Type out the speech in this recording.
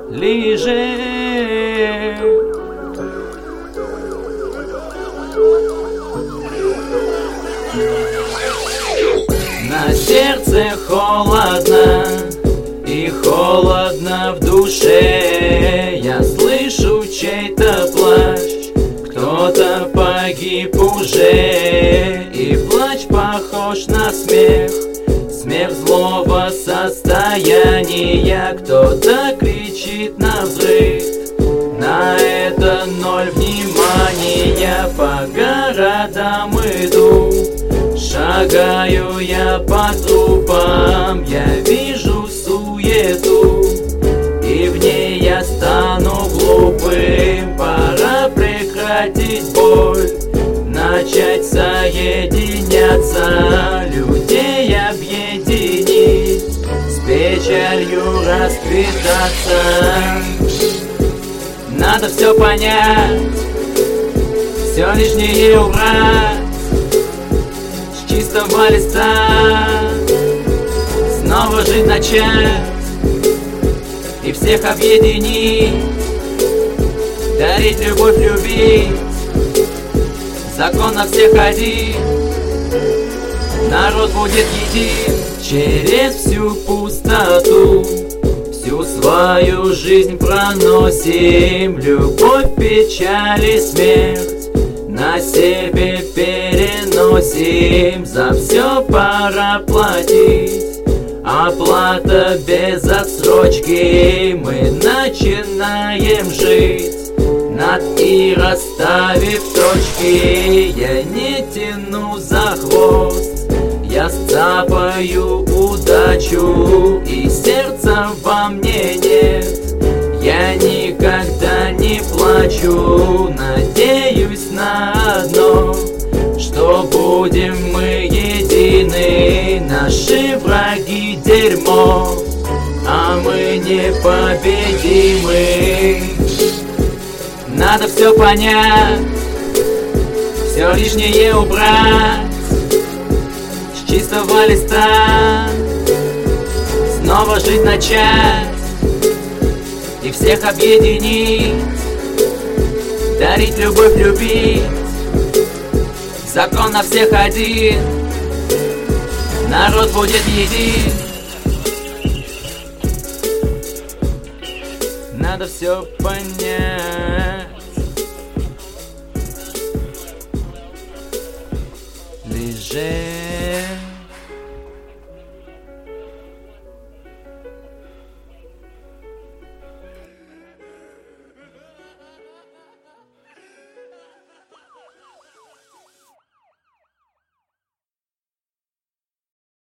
лежит. На сердце холодно и холодно в душе. Я слышу чей-то плач, кто-то погиб уже. И плач похож на смех, смех злого состояния. Кто-то кричит навзрыд, на это ноль внимания. По городам иду, шагаю я по трупам. Я вижу суету, и в ней я стану глупым. Пора прекратить боль, начать соединяться, людей объединить, с печалью расквитаться. Надо все понять, все лишнее убрать, с чистого листа снова жить начать, и всех объединить, дарить любовь, любить. Закон на всех один, народ будет един. Через всю пустоту всю свою жизнь проносим. Любовь, печаль и смерть на себе переносим. За все пора платить, оплата без отсрочки. Мы начинаем жить над и расставив точки. Я не тяну за хвост, я сцапаю удачу, и сердца во мне нет. Я никогда не плачу, надеюсь на одно, что будем мы едины. Наши враги дерьмо, а мы непобедимы. Надо все понять, все лишнее убрать, с чистого листа снова жить начать, и всех объединить, дарить любовь, любить. Закон на всех один, народ будет един. Надо все понять, лежит.